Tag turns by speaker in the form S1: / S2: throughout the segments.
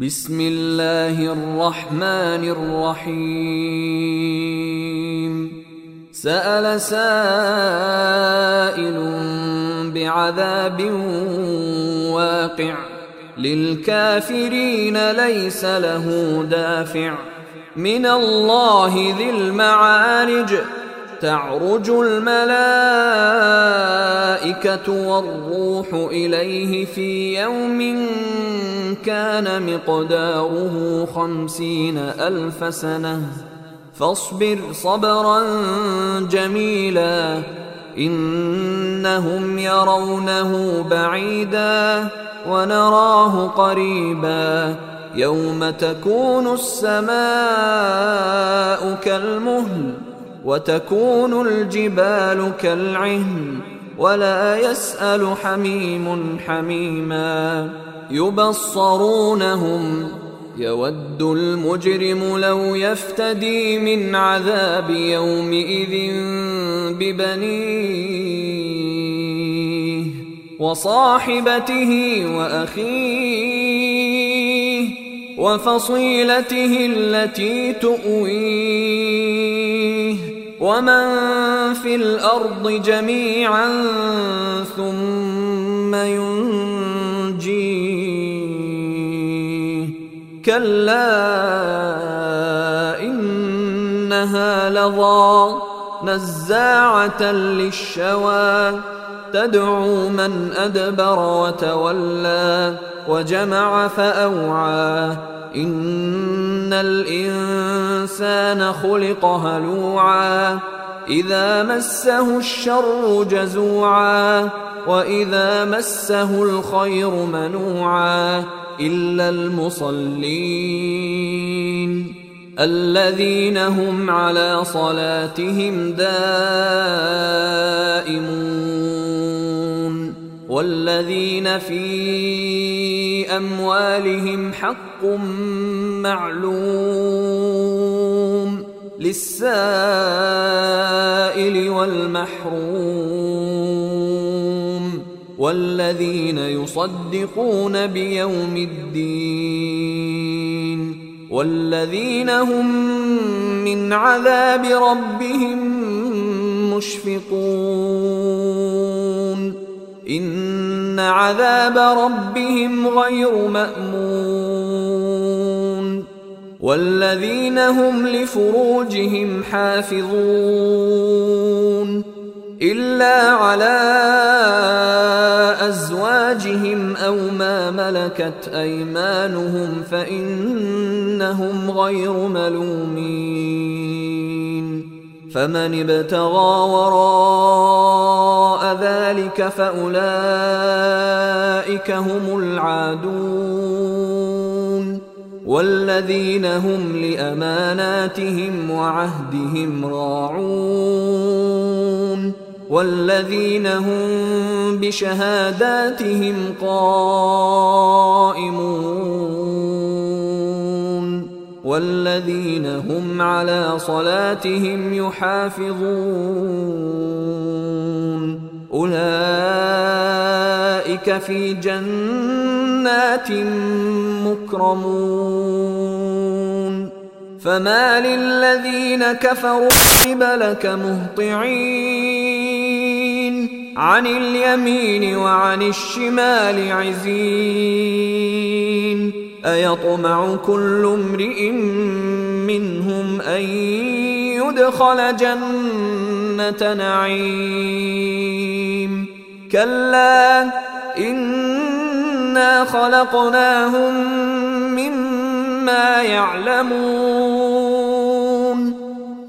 S1: بسم الله الرحمن الرحيم. سأل سائل بعذاب واقع للكافرين ليس له دافع من الله ذي المعارج تعرج الملائكة والروح إليه في يوم كان مقداره 50,000 سنة فاصبر صبرا جميلا إنهم يرونه بعيدا ونراه قريبا يوم تكون السماء كالمهل وتكون الجبال كالعهن ولا يسأل حميم حميما يبصرونهم يود المجرم لو يفتدي من عذاب يومئذ ببنيه وصاحبته وأخيه وفصيلته التي تؤويه ومن في الأرض جميعا ثم ينجيه كلا إنها لظى نزاعة للشوى تدعو من أدبر وتولى وجمع فأوعى إن الإنسان خلق هلوعا إذا مسه الشر جزوعا وإذا مسه الخير منوعا إلا المصلين الذين هم على صلاتهم دائمون والذين في أموالهم حق معلوم للسائل والمحروم والذين يصدقون بيوم الدين والذين هم من عذاب ربهم مشفقون إن عذاب ربهم غير مأمون والذين هم لفروجهم حافظون إلا على أزواجهم أو ما ملكت أيمانهم فإنهم غير ملومين فمن ابتغى وراء ذلك فأولئك هم العادون والذين هم لأماناتهم وعهدهم راعون والذين هم بشهاداتهم قائمون والذين هم على صلاتهم يحافظون أولئك في جنات مكرمون فما للذين كفروا قبلك مهطعين عن اليمين وعن الشمال عزين أيطمع كل امرئ منهم أن يدخل جنة نعيم كلا إنا خلقناهم مما يعلمون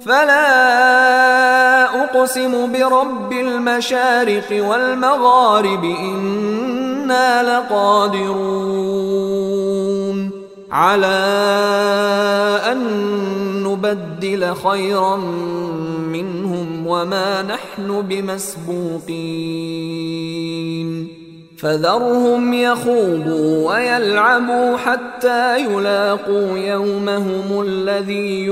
S1: فلا أقسم برب المشارق والمغارب إنا لقادرون على أن نبدل خيرا منهم وما نحن بمسبوقين فذرهم يخوضوا ويلعبوا حتى يلاقوا يومهم الذي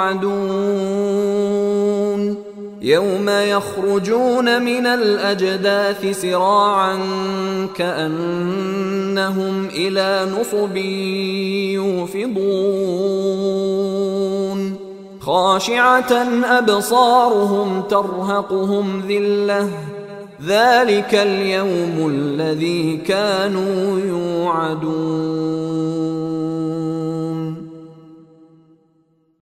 S1: يوعدون يوم يخرجون من الأجداث سراعا كأنهم إلى نصب يوفضون خاشعة أبصارهم ترهقهم ذلة ذلك اليوم الذي كانوا يوعدون